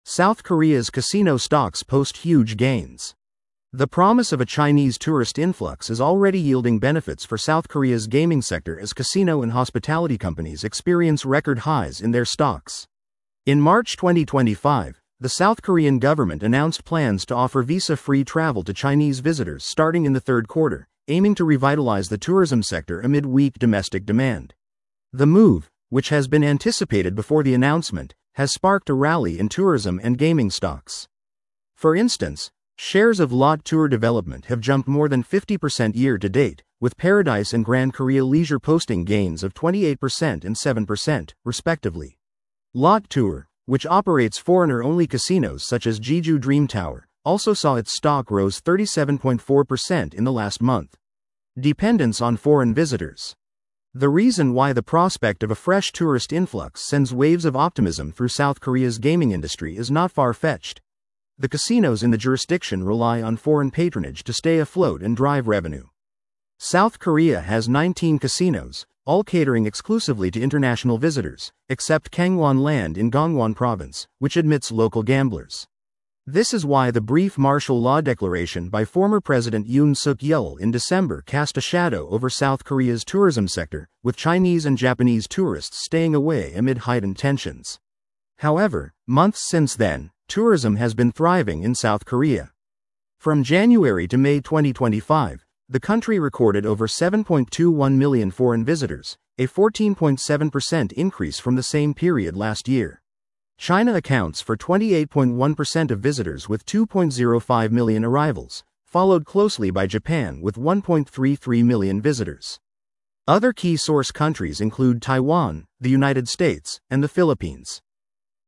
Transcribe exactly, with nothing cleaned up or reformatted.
South Korea's casino stocks post huge gains. The promise of a Chinese tourist influx is already yielding benefits for South Korea's gaming sector as casino and hospitality companies experience record highs in their stocks. In March twenty twenty-five, the South Korean government announced plans to offer visa-free travel to Chinese visitors starting in the third quarter, aiming to revitalize the tourism sector amid weak domestic demand. The move, which has been anticipated before the announcement, has sparked a rally in tourism and gaming stocks. For instance, shares of Lotte Tour Development have jumped more than fifty percent year-to-date, with Paradise and Grand Korea Leisure posting gains of twenty-eight percent and seven percent, respectively. Lotte Tour, which operates foreigner-only casinos such as Jeju Dream Tower, also saw its stock rose thirty-seven point four percent in the last month. Dependence on foreign visitors. The reason why the prospect of a fresh tourist influx sends waves of optimism through South Korea's gaming industry is not far-fetched. The casinos in the jurisdiction rely on foreign patronage to stay afloat and drive revenue. South Korea has nineteen casinos, all catering exclusively to international visitors, except Kangwon Land in Gangwon Province, which admits local gamblers. This is why the brief martial law declaration by former President Yoon Suk-yeol in December cast a shadow over South Korea's tourism sector, with Chinese and Japanese tourists staying away amid heightened tensions. However, months since then, tourism has been thriving in South Korea. From January to May twenty twenty-five, the country recorded over seven point two one million foreign visitors, a fourteen point seven percent increase from the same period last year. China accounts for twenty-eight point one percent of visitors with two point zero five million arrivals, followed closely by Japan with one point three three million visitors. Other key source countries include Taiwan, the United States, and the Philippines.